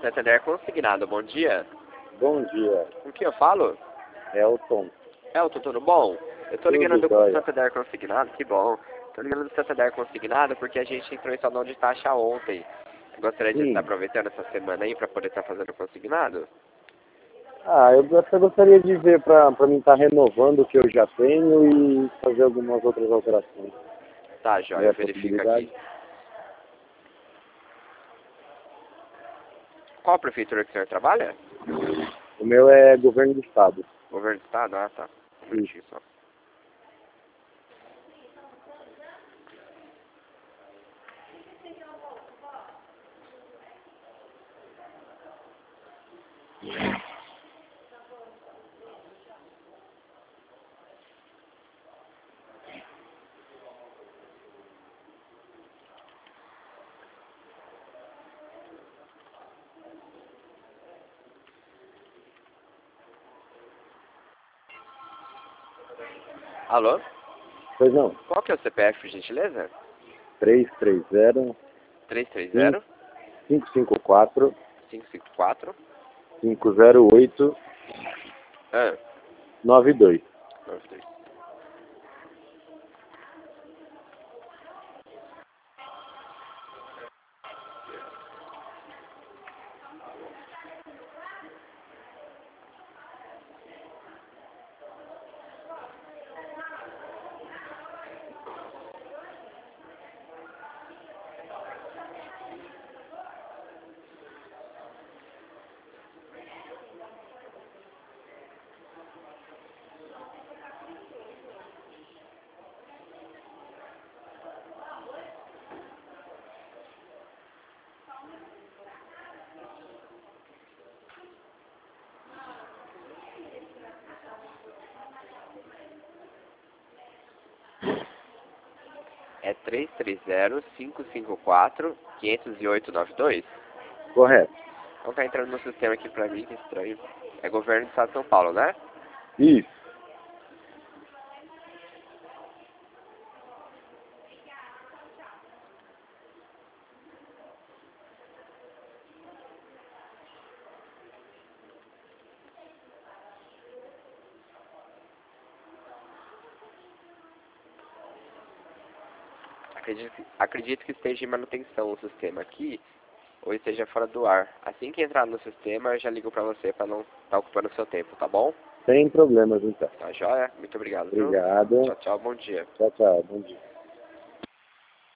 Santander Consignado, bom dia. Bom dia, Com quem eu falo? Elton. Elton, tudo bom? Eu tô Tudo ligando do jóia. Santander Consignado, que bom. Tô ligando do Santander Consignado porque a gente entrou em salão de taxa ontem. Eu gostaria de Sim. estar aproveitando essa semana aí para poder estar fazendo consignado. Eu até gostaria de ver para mim estar renovando o que eu já tenho e fazer algumas outras alterações. Tá, joia, É eu a verifico possibilidade? aqui. Qual a prefeitura que o senhor trabalha? O meu é governo do estado. Governo do Estado? Ah, tá. Um minutinho só. Alô? Pois não. Qual que é o CPF, por gentileza? 330 330 554 554 508 ah, 92. 92. É 330-554-508-92? Correto. Não tá entrando no sistema aqui pra mim, que estranho. É governo do estado de São Paulo, né? Isso. Acredito que esteja em manutenção o sistema aqui, ou esteja fora do ar. Assim que entrar no sistema, eu já ligo pra você pra não estar ocupando o seu tempo, tá bom? Sem problemas então. Tá joia? Muito obrigado, viu? Obrigado. Tchau, tchau, bom dia. Tchau, tchau. Bom dia.